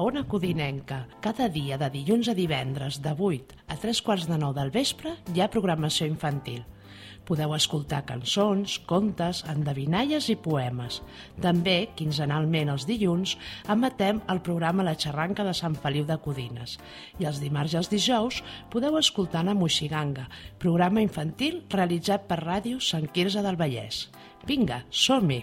Ona Codinenca. Cada dia de dilluns a divendres de 8 a 3:15 del vespre hi ha programació infantil. Podeu escoltar cançons, contes, endevinalles i poemes. També, quinzenalment els dilluns, emetem el programa La Xarranca de Sant Feliu de Codines. I els dimarts i els dijous podeu escoltar Na Moixiganga, programa infantil realitzat per Ràdio Sant Quirze del Vallès. Vinga, som-hi!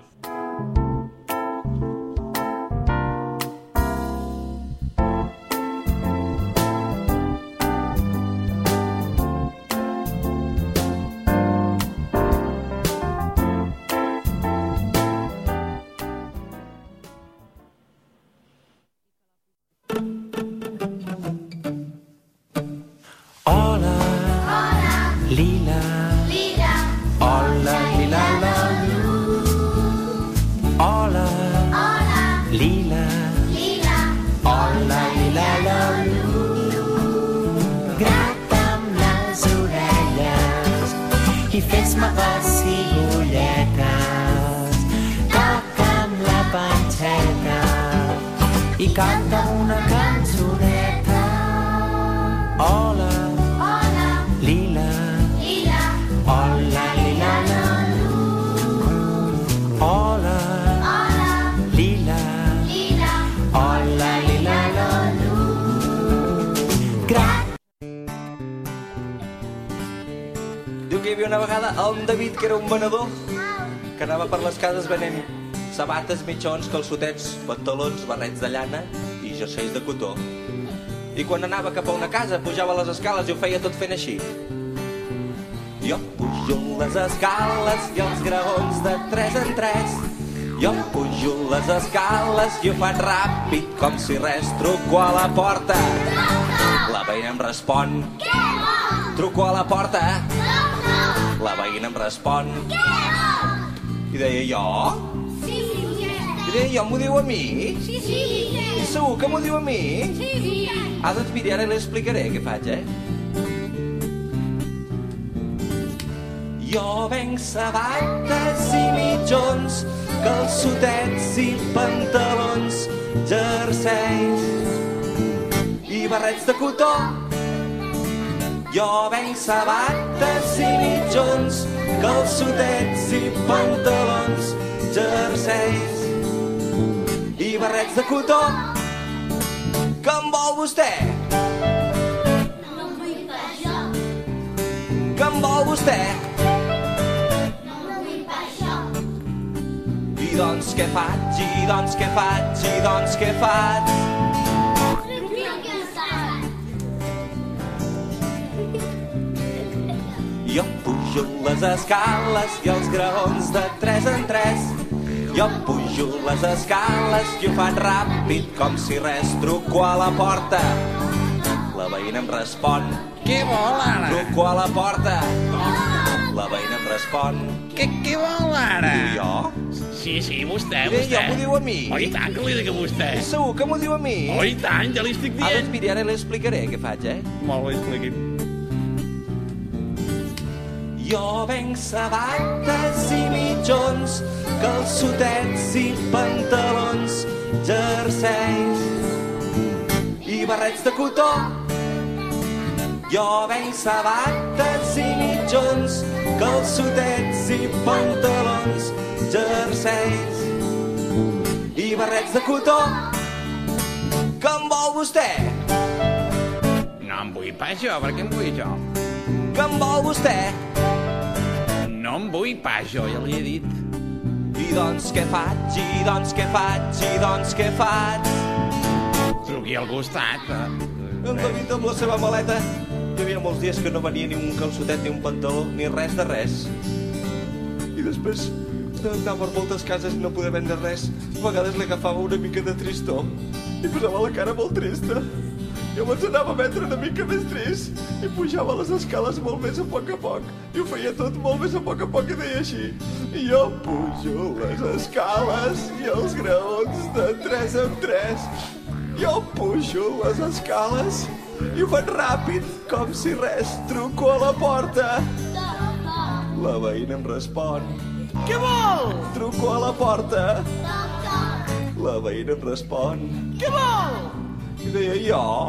Canta una cançoneta. Hola, hola, lila, lila, hola, lila, la, hola, hola, lila, lila, hola, lila, la, Diu que hi havia una vegada un David que era un venedor que anava per les cases venent sabates, mitjons, calçotets, pantalons, barrets de llana i jerseis de cotó. I quan anava cap a una casa pujava les escales i ho feia tot fent així. Jo pujo les escales i els graons de 3 en 3. Jo pujo les escales i ho faig ràpid com si res. Truco a la porta. La veïna em respon. Què vol? Truco a la porta. La veïna em respon. Què vol? I deia jo? Ja m'ho diu a mi? Sí. I segur que m'ho diu a mi? Sí. Doncs miri, ara li explicaré què faig, Jo venc sabates i mitjons, calçotets i pantalons, jerseis i barrets de cotó. Jo venc sabates i mitjons, calçotets i pantalons, jerseis i barrets de cotó. Què en vol vostè? No em vull per això. Què en vol vostè? No em vull per això. I doncs què faig? I doncs què faig? I doncs què faig? Jo pujo les escales i els graons de 3 en 3. Jo pujo les escales i ho faig ràpid com si res. Truco a la porta. La veïna em respon. Què vol ara? Truco a la porta. La veïna em respon. Què vol ara? Diu jo? Sí, vostè. Jo m'ho diu a mi. Oh, i tant que li dic a vostè. Segur que m'ho diu a mi? Oh, i tant, ja li estic dient. Doncs miri, ara li explicaré què faig, Molt bé, expliqui'm. Jo venc sabates i mitjons, calçotets i pantalons, jerseis i barrets de cotó. Jo venc sabates i mitjons, calçotets i pantalons, jerseis i barrets de cotó. Què en vol vostè? No em vull pas jo, per què em vull jo? Què en vol vostè? No em vull pas jo, ja li he dit. I doncs què faig? I doncs què faig? I doncs què faig? Truqui al costat. En David amb la seva maleta. Hi havia molts dies que no venia ni un calçotet ni un pantaló, ni res de res. I després d'anar per moltes cases i no poder vendre res, a vegades li agafava una mica de tristor i posava la cara molt trista. Llavors anava a vendre una mica més trist i pujava les escales molt més a poc i ho feia tot molt més a poc i deia així: jo pujo les escales i els graons de 3 en 3. Jo pujo les escales i ho faig ràpid, com si res. Truco a la porta. La veïna em respon: què vol? Truco a la porta. La veïna em respon: què vol? I deia, jo...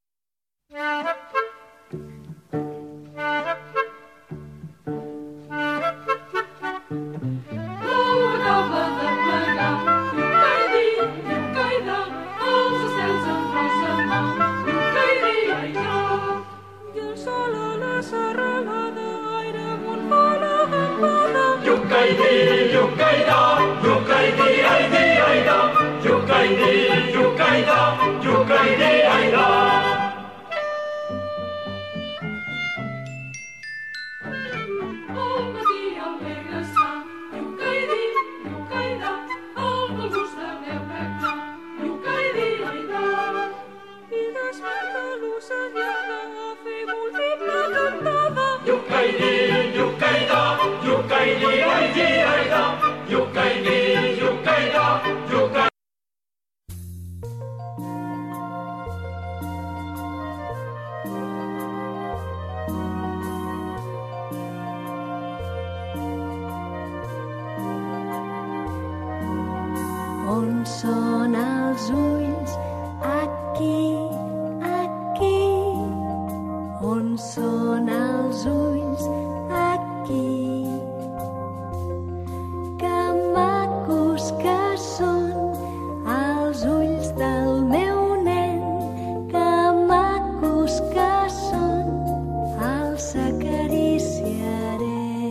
On són els ulls? Aquí, aquí. On són els ulls? Aquí. Que macos que són els ulls del meu nen. Que macos que són, els acariciaré.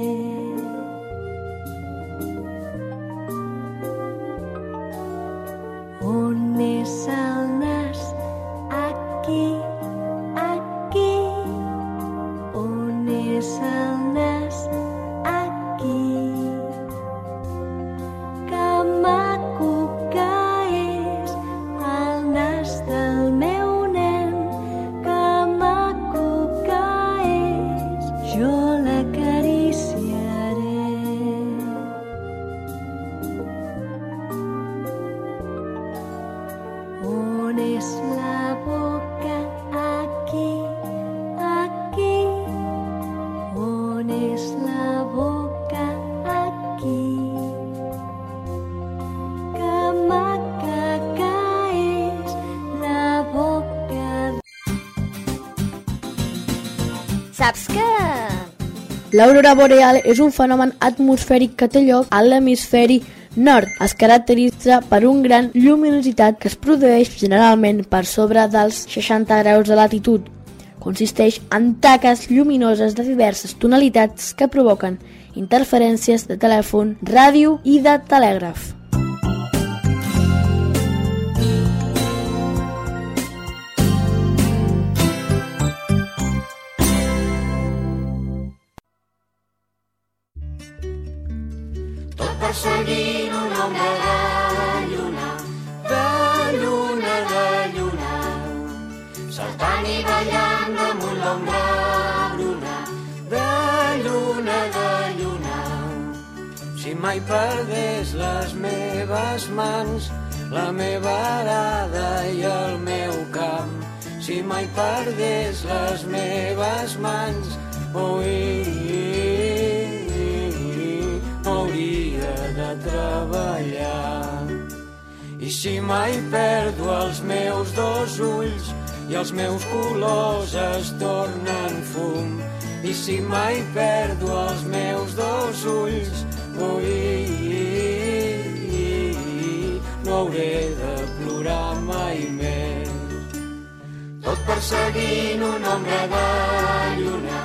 On és el nas? Aquí, aquí. On és el nas? Aquí. Que maco que és el nas del meu nen. Que maco que és, jo l'acariciaré. On és la boca? Aquí, aquí. On és la boca? Aquí. Que maca que és la boca. Saps que... L'aurora boreal és un fenomen atmosfèric que té lloc a l'hemisferi nord. Es caracteritza per una gran lluminositat que es produeix generalment per sobre dels 60 graus de latitud. Consisteix en taques lluminoses de diverses tonalitats que provoquen interferències de telèfon, ràdio i de telègraf. Tot perseguint una ombra de lluna, saltant i ballant damunt l'ombra bruna, de lluna. Si mai perdés les meves mans, la meva arada i el meu camp, si mai perdés les meves mans, hauria de treballar. I si mai perdo els meus dos ulls i els meus colors es tornen fum, i si mai perdo els meus dos ulls, no hauré de plorar mai més. Tot perseguint una ombra de lluna,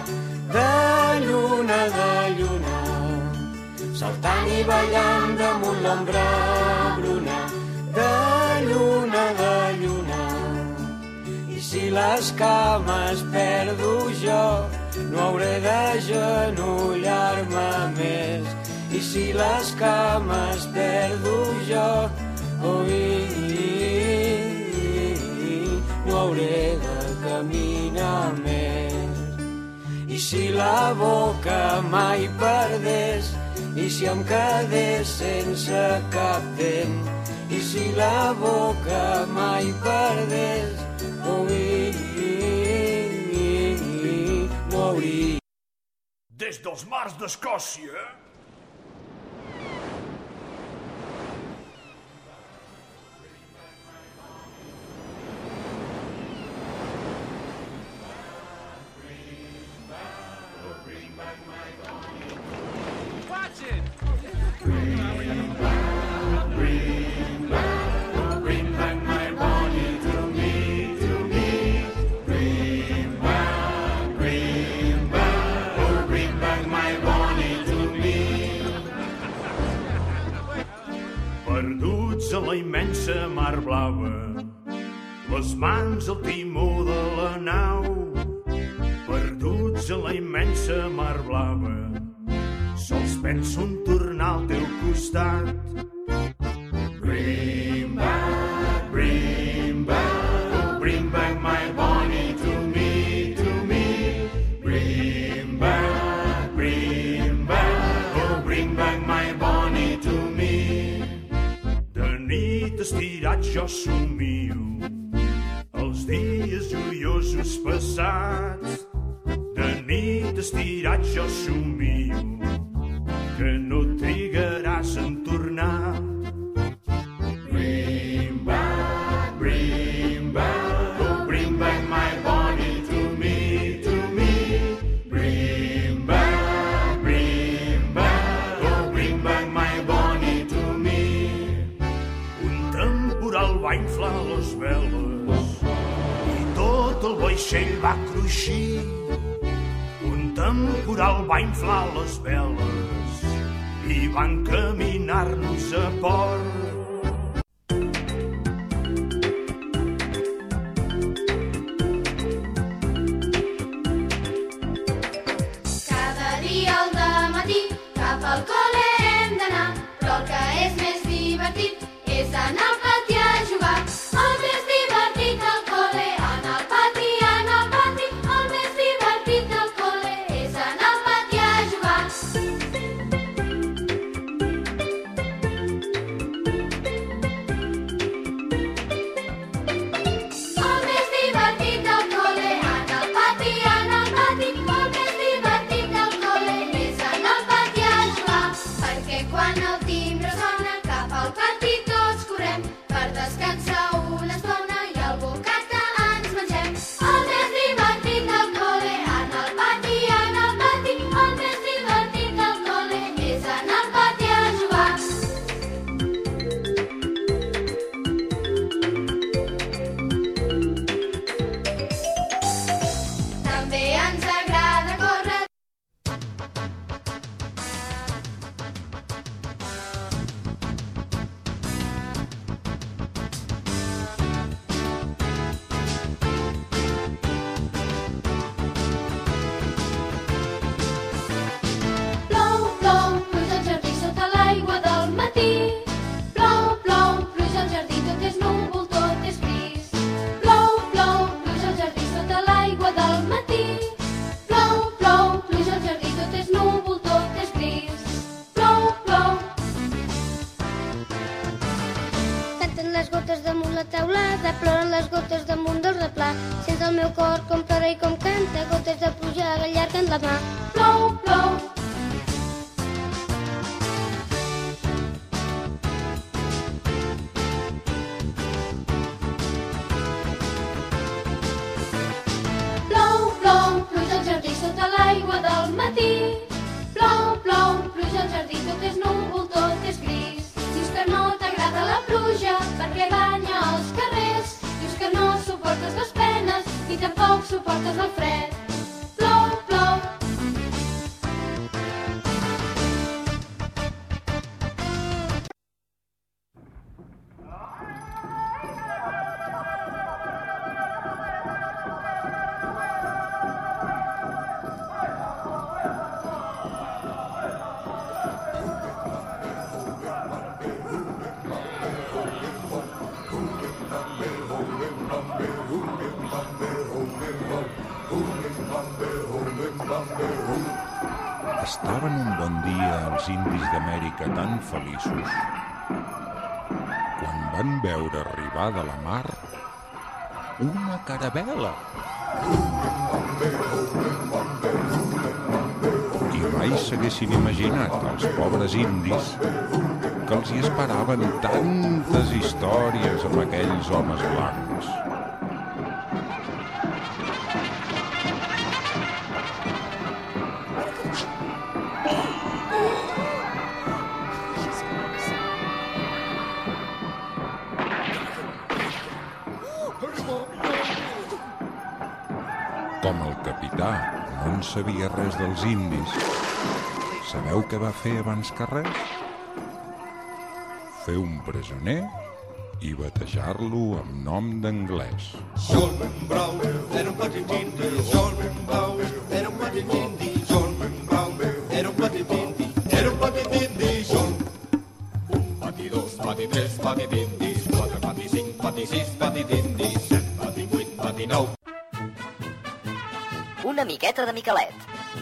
saltant i ballant damunt l'ombra bruna, de lluna. I si les cames perdo jo, no hauré d'agenollar-me més. I si les cames perdo jo, no hauré de caminar més. I si la boca mai perdés, i si em quedés sense cap dent, i si la boca mai perdés, no hauria. Des dels mars d'Escòcia... la immensa mar blava, les mans al timó de la nau, perduts en la immensa mar blava, sols penso en tornar al teu costat. Bring back, oh, bring back my Bonnie to me, to me. Bring back, oh, bring back my Bonnie to me. De nit estirats jo somio els dies joiosos passats. De nit estirats jo somio que no trigaràs en tornar. Bring back, oh, bring back my Bonnie to me, to me. Bring back, oh, bring back my Bonnie to me. Un temporal va inflar les veles i tot el vaixell va cruixir. Un temporal va inflar les veles i van caminar-nos a port. Cada dia al dematí cap al col·le hem d'anar, però el que és més divertit és anar al pati a jugar. El més divertit al col·le, anar al pati, anar al pati. El més divertit al col·le és anar al pati a jugar. El més divertit al col·le, anar al pati, anar al pati. El més divertit al col·le és anar al pati a jugar. Perquè quan el timbre sona cap al pati tots correm per descansar una estona i el bocata ens mengem. El més divertit al col·le, anar al pati, anar al pati. El més divertit al col·le és anar al pati a jugar. També ens agrada córrer. Plou, plou, pluja al jardí sota l'aigua del matí. Plou, plou, pluja al jardí, tot és núvol, tot és gris. Plou, plou, pluja al jardí sota l'aigua del matí. Plou, plou, pluja al jardí, tot és núvol, tot és gris. Plou, plou. Canten les gotes damunt la teulada, ploren les gotes damunt del replà. Sents el meu cor com plora i com canta, gotes de pluja allarguen la mà. Plou, plou. Plou, plou, pluja al jardí sota l'aigua del matí. Plou, plou, pluja al jardí, tot és núvol, tot és gris. Dius que no t'agrada la pluja perquè banya els carrers. Dius que no suportes les penes i tampoc suportes el fred. Plou, plou. Estaven un bon dia els indis d'Amèrica tan feliços quan van veure arribar de la mar una caravela. I mai s'haguessin imaginat els pobres indis que els hi esperaven tantes històries amb aquells homes blancs. Com el capità no en sabia res dels indis, sabeu què va fer abans que res? Fer un presoner i batejar-lo amb nom d'anglès. Solmen blau, era un petit indi. Solmen blau, era un petit indi. Solmen blau, era un petit indi. Era un petit indi, sol. Un pati, dos, pati, tres, petit indis. Quatre, pati, cinc, pati, sis, petit indis. Set, pati, vuit, pati, nou. Una miqueta de Miquelet.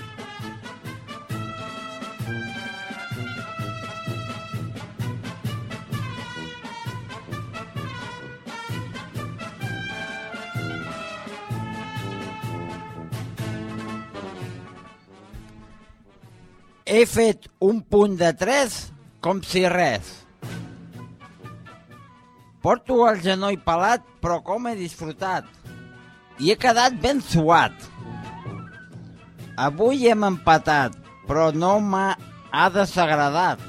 He fet un punt de 3 com si res. Porto el genoll pelat, però com he disfrutat. I he quedat ben suat. Avui hem empatat, però no m'ha desagradat.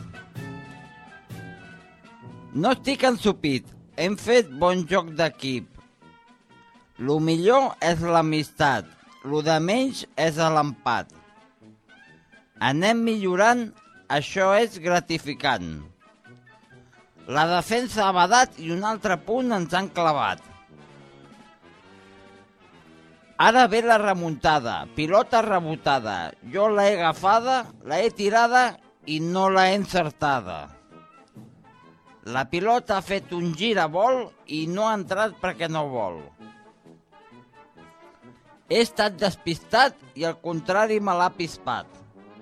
No estic ensupit, hem fet bon joc d'equip. Lo millor és l'amistat, lo de menys és l'empat. Anem millorant, això és gratificant. La defensa ha badat i un altre punt ens han clavat. Ara ve la remuntada, pilota rebotada. Jo l'he agafada, l'he tirada i no l'he encertada. La pilota ha fet un giravol i no ha entrat perquè no vol. He estat despistat i al contrari me l'ha pispat.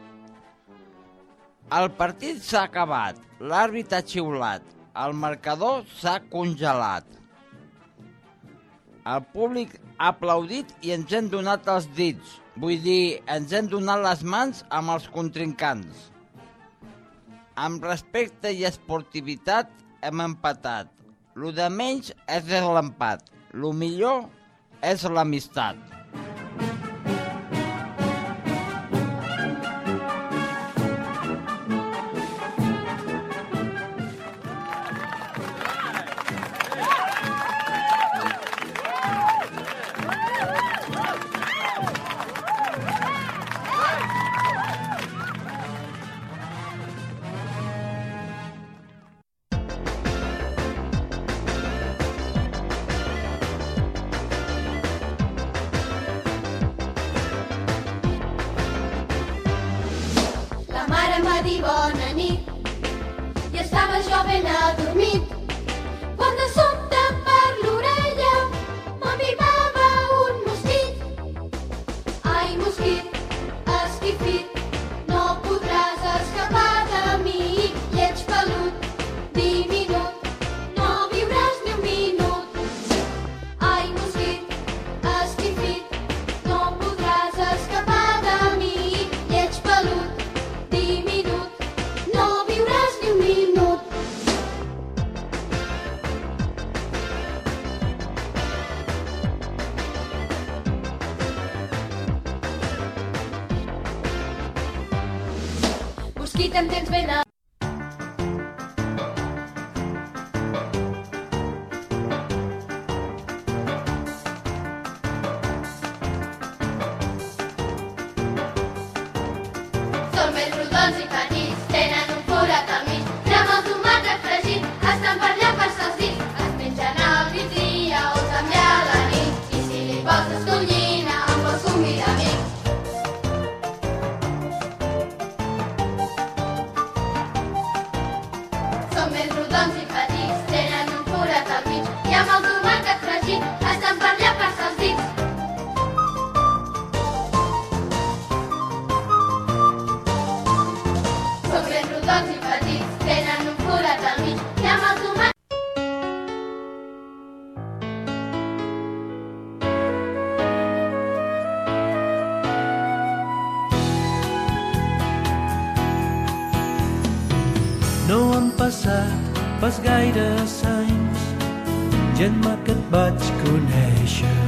El partit s'ha acabat, l'àrbitre ha xiulat, el marcador s'ha congelat. El públic ha aplaudit i ens hem donat els dits, vull dir, ens hem donat les mans amb els contrincants. Amb respecte i esportivitat hem empatat. Lo de menys és l'empat, lo millor és l'amistat. Bona nit, i estava jo ben adormit, quan de sobte per l'orella m'avivava un mosquit. Ai, mosquit, esquifit, no podràs escapar de mi, lleig pelut, diminut, no viuràs ni un minut. Ai, mosquit, esquifit, no podràs escapar de mi, lleig pelut, diminut, no viuràs ni un minut. Mosquit, em tens ben a... Són ben rodons i petits, tenen un forat al mig, amb el tomàquet fregit, estan per allà per als dits, es mengen al migdia o també a la nit, i si li poses tonyina, em vols convidar amics. Són ben rodons i petits, tenen un forat al mig, i amb el tomàquet fregit, estan per allà per als dits. Són ben rodons i petits, tenen un forat al mig, i amb el tomàquet... No han passat pas gaires anys, gent que et vaig conèixer.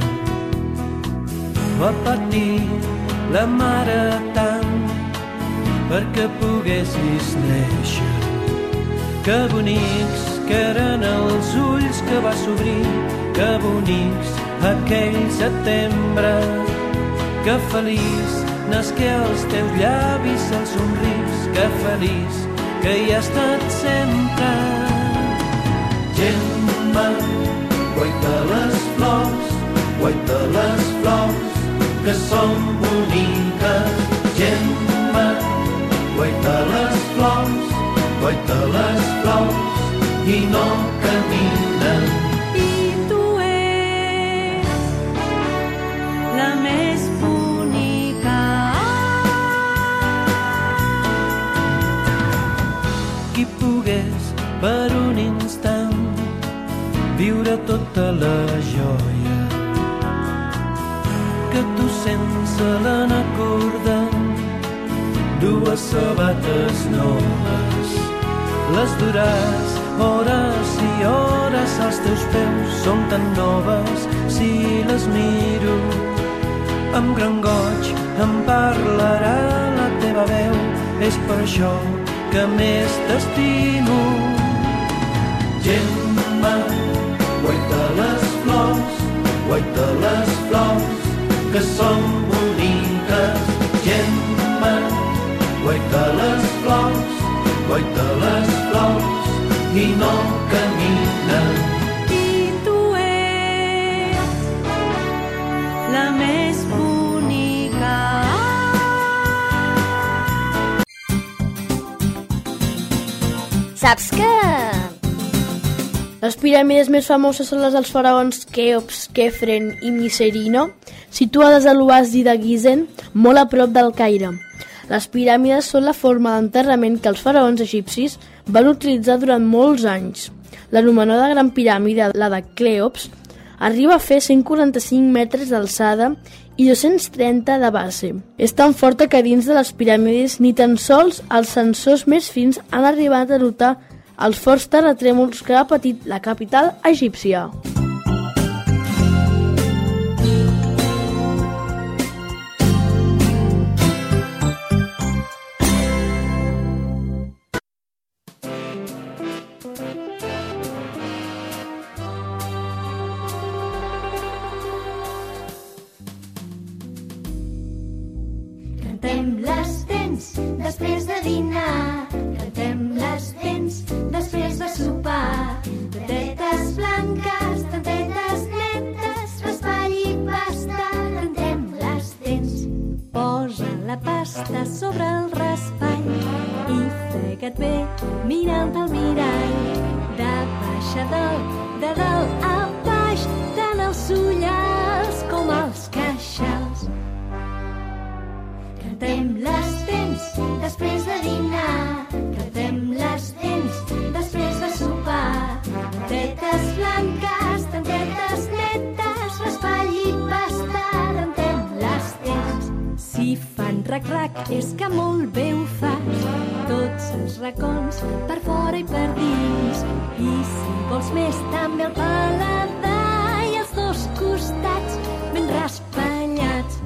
Va patir la mare tant perquè poguessis néixer. Que bonics que eren els ulls que vas obrir, que bonics aquell setembre, que feliç nasqué als teus llavis el somrís, que feliç que hi ha estat sempre. Gent Gemma, guaita les flors, que són boniques. Gemma, guaita les flors, i no caminen. I tu ets la més bonica. Qui pogués per un instant viure tota la joia que tu sense l'anacordant, dues sabates noves, les duràs hores i hores, als teus peus són tan noves. Si les miro amb gran goig em parlarà la teva veu, és per això que més t'estimo. Gemma, guaita les flors, que són boniques. Gemma, guaita les flors, i no caminen. I tu ets la més bonica. Saps que... Les piràmides més famoses són les dels faraons Queops, Quefren i Miserino, situades a l'oasi de Gizeh, molt a prop del Caire. Les piràmides són la forma d'enterrament que els faraons egipcis van utilitzar durant molts anys. L'anomenada Gran Piràmide, la de Queops, arriba a fer 145 metres d'alçada i 230 de base. És tan forta que dins de les piràmides ni tan sols els sensors més fins han arribat a notar els forts terratrèmols que ha patit la capital egípcia. Cantem les dents després de dinar, cantem les dents després de sopar. Tantetes blanques, tantetes netes, raspall i pasta, cantem les dents. Posa la pasta sobre el raspall i frega't bé mirant al mirall. De baix a dalt, de dalt a baix, tant els ullals com els queixals. Cantem les dents després de dinar, cantem les dents després de sopar. Tantetes blanques, tantetes netes, raspall i pasta, cantem les dents. Si fan rac-rac és que molt bé ho fas, tots els racons per fora i per dins. I si vols més també el paladar i els dos costats ben raspallats.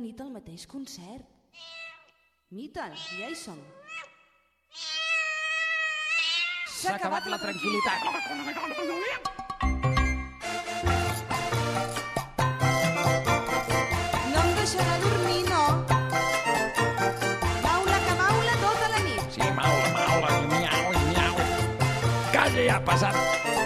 nit al mateix concert. Miton, ja hi som. S'ha acabat la tranquil·litat. No em deixarà dormir, no? Maula que maula tota la nit. Sí, maula, miau. Calla, ja ha passat.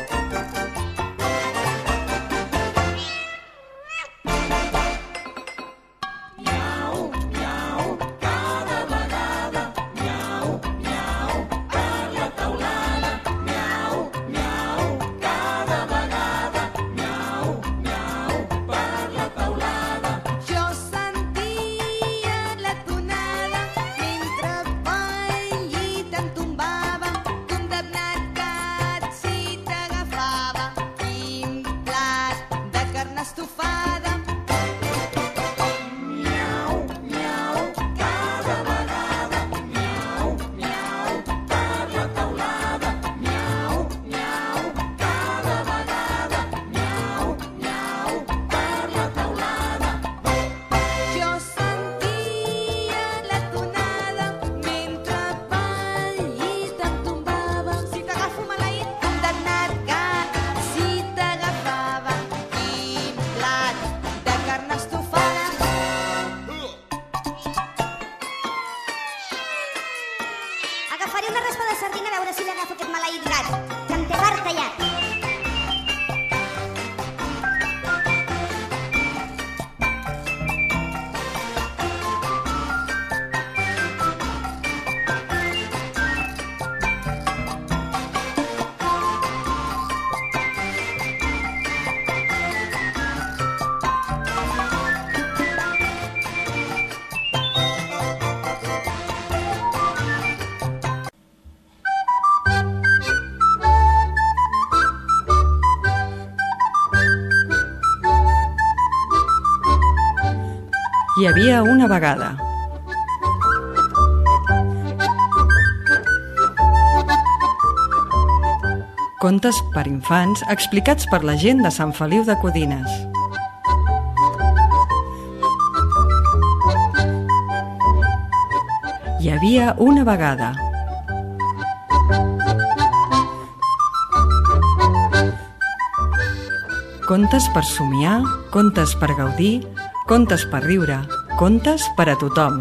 Hi havia una vegada. Contes per infants explicats per la gent de Sant Feliu de Codines. Hi havia una vegada. Contes per somiar, contes per gaudir, contes per riure, contes per a tothom.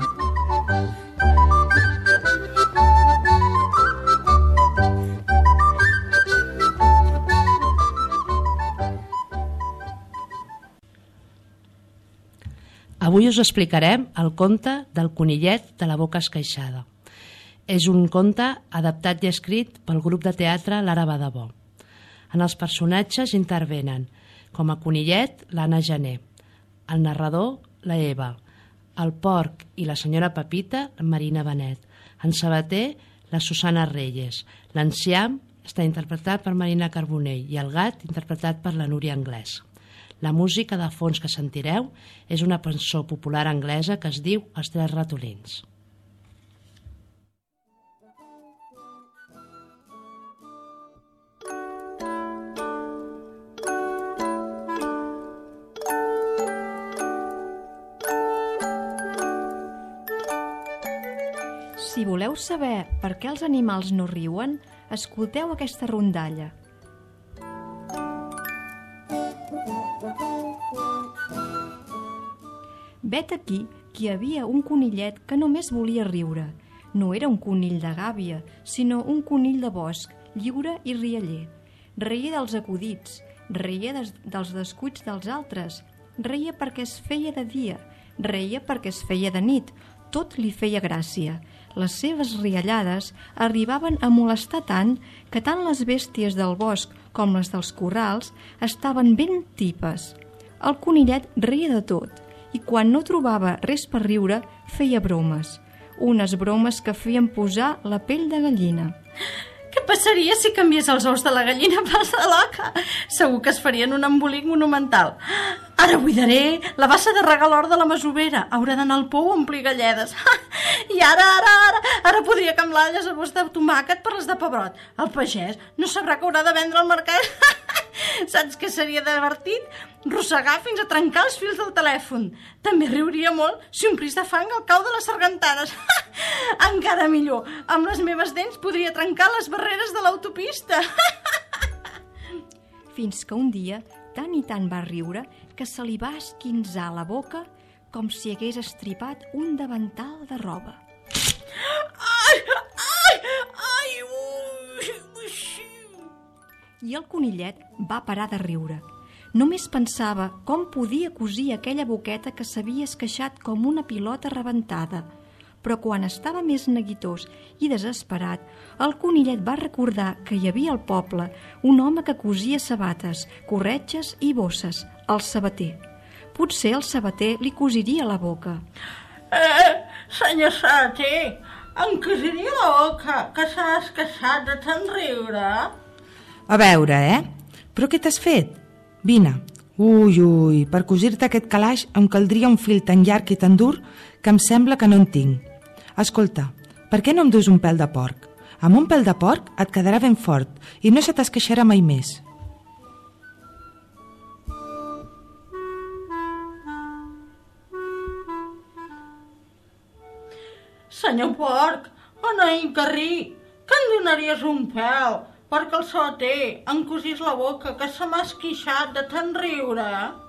Avui us explicarem el conte del conillet de la boca esqueixada. És un conte adaptat i escrit pel grup de teatre L'Ara va de bo. En els personatges intervenen com a conillet l'Anna Gené, el narrador la Eva, el porc i la senyora Pepita la Marina Benet, en sabater la Susana Reyes, l'enciam està interpretat per Marina Carbonell i el gat interpretat per la Núria Anglès. La música de fons que sentireu és una cançó popular anglesa que es diu Els Tres Ratolins. Si voleu saber per què els animals no riuen, escolteu aquesta rondalla. Vet aquí que hi havia un conillet que només volia riure. No era un conill de gàbia, sinó un conill de bosc, lliure i rialler. Reia dels acudits, reia dels descuits dels altres, reia perquè es feia de dia, reia perquè es feia de nit, tot li feia gràcia. Les seves riallades arribaven a molestar tant que tant les bèsties del bosc com les dels corrals estaven ben tipes. El conillet reia de tot i quan no trobava res per riure feia bromes. Unes bromes que feien posar la pell de gallina. Què passaria si canviés els ous de la gallina per de l'oca? Segur que es farien un embolic monumental. Ara buidaré la bassa de regar l'hort de la masovera. Haurà d'anar al pou a omplir galledes. I ara podria camlar llavors de tomàquet per les de pebrot. El pagès no sabrà que haurà de vendre al mercat. Saps què seria divertit? Rossegar fins a trencar els fils del telèfon. També riuria molt si omplís de fang el cau de les sargantanes. Encara millor, amb les meves dents podria trencar les barreres de l'autopista. Fins que un dia tant i tant va riure que se li va esquinçar la boca com si hagués estripat un davantal de roba. Ai, I el conillet va parar de riure. Només pensava com podia cosir aquella boqueta que s'havia esqueixat com una pilota rebentada. Però quan estava més neguitós i desesperat, el conillet va recordar que hi havia al poble un home que cosia sabates, corretges i bosses, el sabater. Potser el sabater li cosiria la boca. Senyor sabater, em cosiria la boca, que s'ha esqueixat de tant riure? A veure, Però què t'has fet? Vine. Ui, per cosir-te aquest calaix em caldria un fil tan llarg i tan dur que em sembla que no en tinc. Escolta, per què no em dus un pèl de porc? Amb un pèl de porc et quedarà ben fort i no se t'esqueixarà mai més. Senyor porc, Anaïn Carrí, que em donaries un pèl perquè el sabater em cosís la boca, que se m'ha esquixat de tant riure?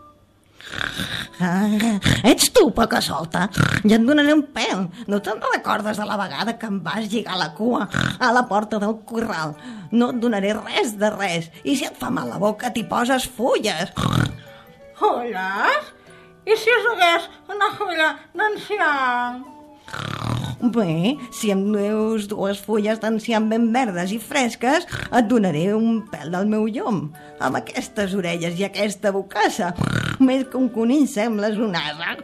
Ets tu, poca solta. Ja et donaré un pèl. No te'n recordes de la vegada que em vas lligar la cua a la porta del corral? No et donaré res de res. I si et fa mal la boca, t'hi poses fulles. Fulles? I si us hagués una fulla d'enciam? Bé, si em deus 2 fulles d'enciam ben verdes i fresques, et donaré un pèl del meu llom. Amb aquestes orelles i aquesta bocassa, més que un conill sembles un ase.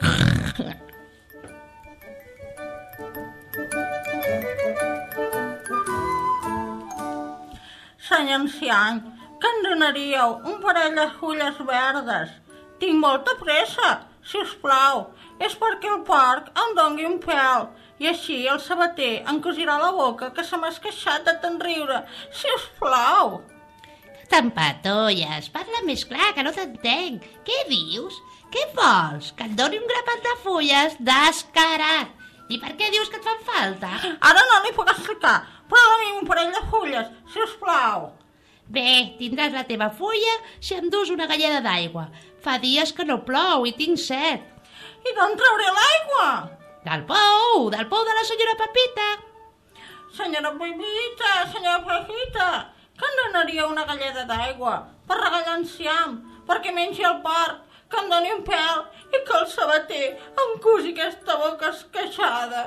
Senyor anciany, que em donaríeu un parell de fulles verdes? Tinc molta pressa, si us plau. És perquè el porc em doni un pèl. I així el sabater em cosirà la boca, que se m'ha esqueixat de tant riure. Si us plau. T'empatolles, parla més clar, que no t'entenc. Què dius? Què vols? Que et doni un grapat de fulles? Descarat! I per què dius que et fan falta? Ara no li puc explicar, però doni'm un parell de fulles, si us plau. Bé, tindràs la teva fulla si em dus una galleda d'aigua. Fa dies que no plou i tinc set. I d'on trauré l'aigua? Del pou de la senyora Pepita. Senyora Pepita, que em donaria una galleda d'aigua per regar l'enciam, perquè mengi el porc, que em doni un pèl i que el sabater em cosi aquesta boca esqueixada.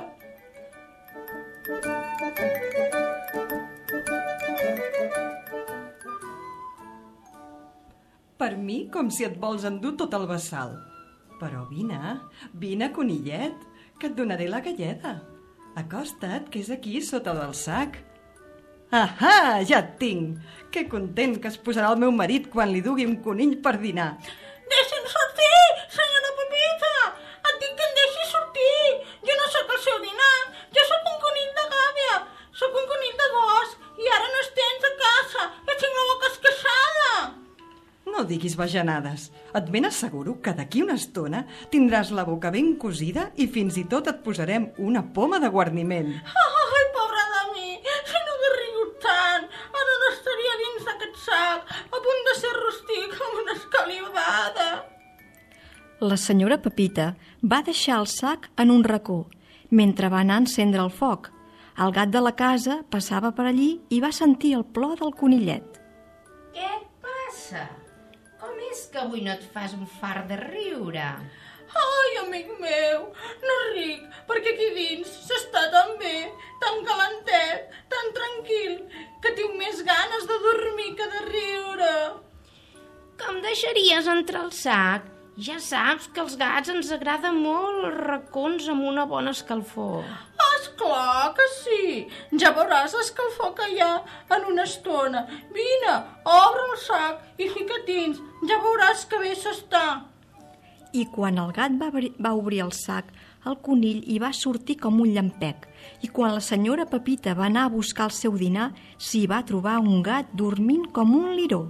Per mi, com si et vols endur tot el bassal. Però vine, conillet, que et donaré la galleda. Acosta't, que és aquí, sota del sac. Ahà, ja et tinc! Que content que es posarà el meu marit quan li dugui un conill per dinar. Deixi'm sortir, senyora Pepita! Et dic que em deixi sortir! Jo no sóc el seu dinar, jo sóc un conill de gàbia, sóc un conill de bosc i ara no estens a casa i tinc la boca esqueixada! No diguis bajanades. Et ben asseguro que d'aquí una estona tindràs la boca ben cosida i fins i tot et posarem una poma de guarniment. Ai, pobra de mi, si no hagués rigut tant, ara no estaria dins d'aquest sac, a punt de ser rostit com una escalivada. La senyora Pepita va deixar el sac en un racó, mentre va anar a encendre el foc. El gat de la casa passava per allí i va sentir el plor del conillet. Què et passa? Com és que avui no et fas un fart de riure? Ai, amic meu, no ric, perquè aquí dins s'està tan bé, tan calentet, tan tranquil, que tinc més ganes de dormir que de riure. Que em deixaries entrar al sac? Ja saps que als gats ens agrada molt els racons amb una bona escalfor. Esclar que sí! Ja veuràs l'escalfor que hi ha en una estona. Vine, obre el sac i fica't dins. Ja veuràs que bé s'està. I quan el gat va obrir el sac, el conill hi va sortir com un llampec. I quan la senyora Pepita va anar a buscar el seu dinar, s'hi va trobar un gat dormint com un liró.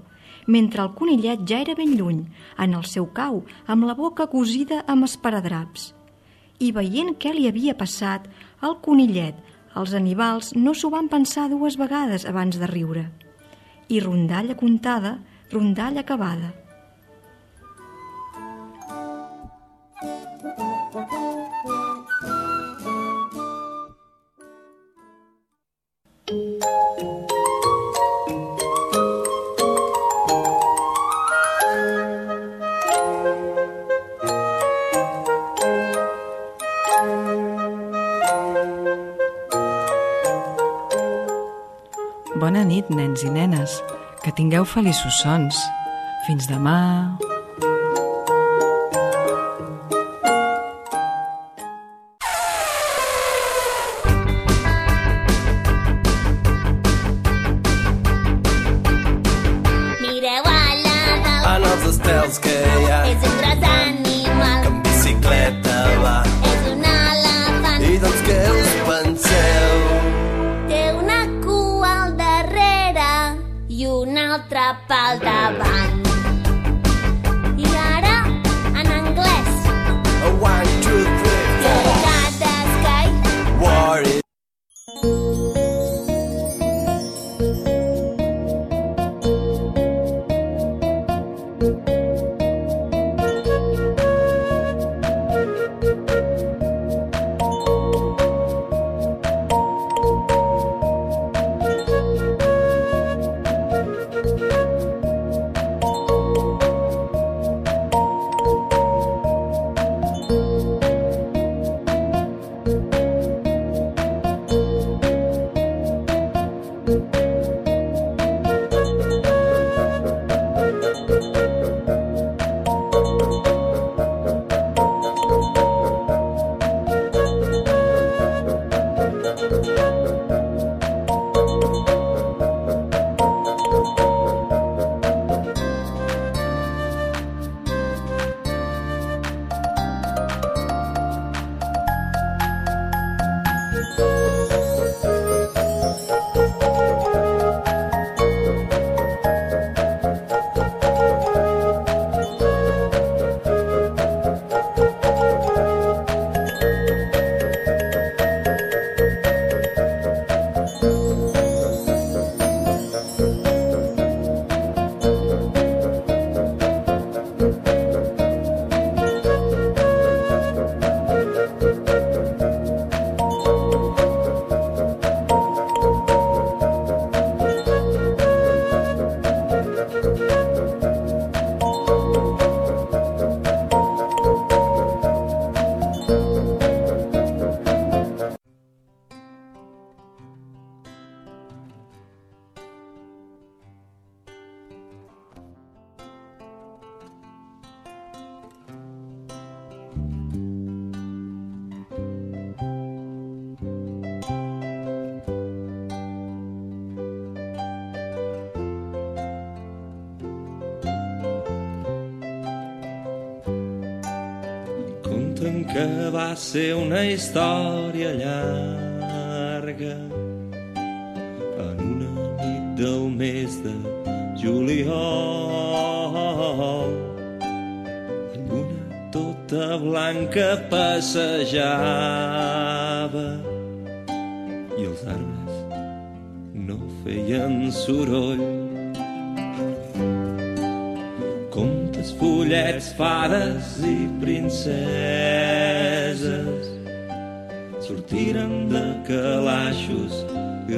mentre el conillet ja era ben lluny, en el seu cau, amb la boca cosida amb esparadraps. I veient què li havia passat, el conillet, els animals no s'ho van pensar 2 vegades abans de riure. I rondalla contada, rondalla acabada. Bona nit, nens i nenes. Que tingueu feliços sons. Fins demà. Mireu allà dalt, En els estels que hi ha, és un gros animal, que en bicicleta va. és un elefant. I doncs què us penseu? Té una cua al darrere i una altra pel davant. I ara, en anglès, A 1, 2, 3, 4. cada sky, War is Conten que va ser una història llarga en una nit del mes de juliol. La lluna tota blanca passejava i els arbres no feien soroll. Contes, follets, fades i princeses sortiren de calaixos i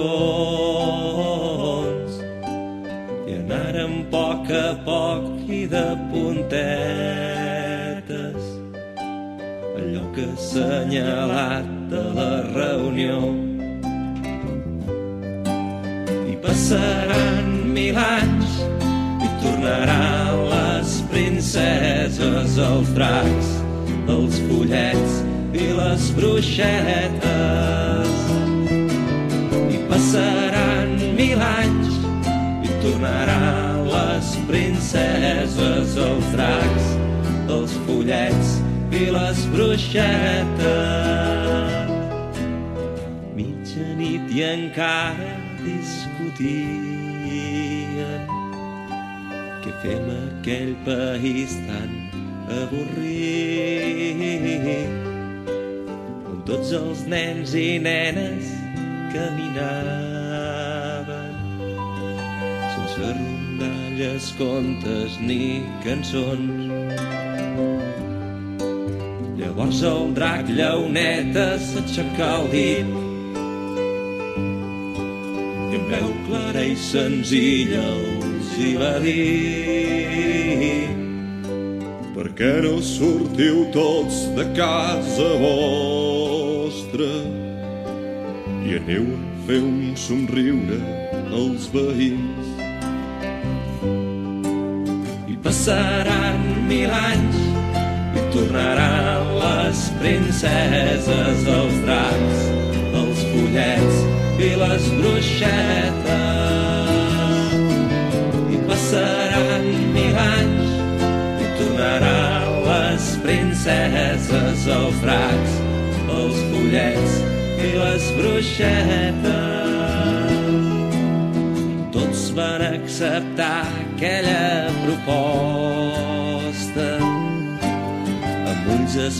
racons i anaren a poc i de puntetes allò que ha assenyalat de la reunió. I passaran 1000 anys i tornaran les princeses, els dracs, els follets i les bruixetes. I passaran 1000 anys i tornaran les princeses, els dracs, els follets i les bruixetes. Mitjanit i encara discutien Què fem aquell país tan avorrit on tots els nens i nenes caminaven sense rondalles, contes ni cançons. Llavors el drac lleoneta s'aixecà el dit i amb veu clara i senzilla els hi va dir: per què no sortiu tots de casa vostra i aneu a fer un somriure als veïns? I passaran 1000 anys i tornaran les princeses, els dracs, els follets i les bruixetes. I passaran 1000 anys i tornaran les princeses, els dracs, els follets i les bruixetes. Tots van acceptar aquella proposta amb ulls espantats.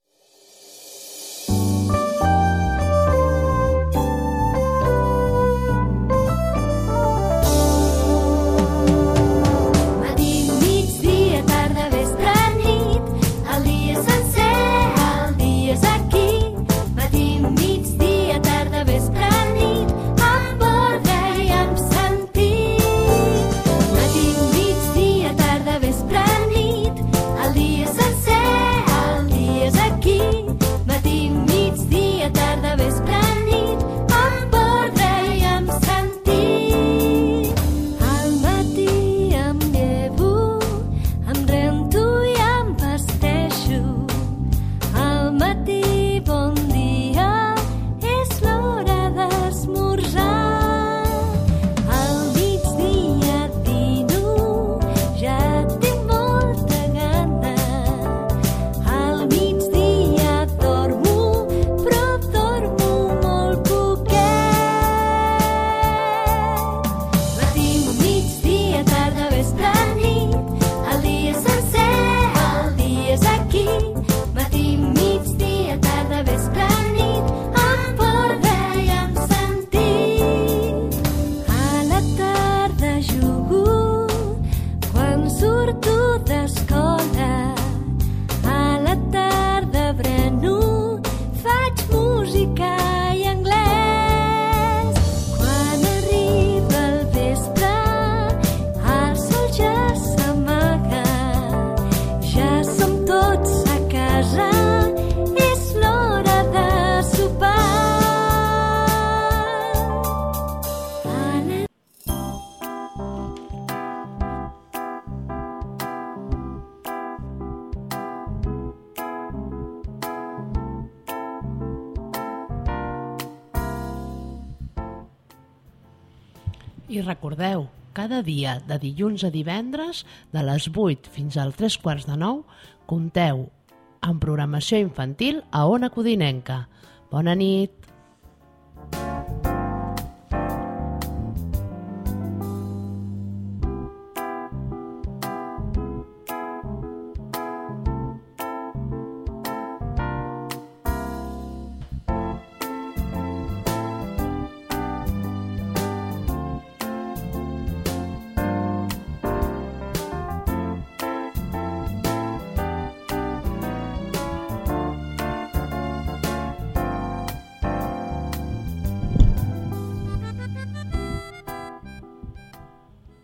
I recordeu, cada dia de dilluns a divendres, de les 8 fins al 3:45, compteu amb programació infantil a Ona Codinenca. Bona nit!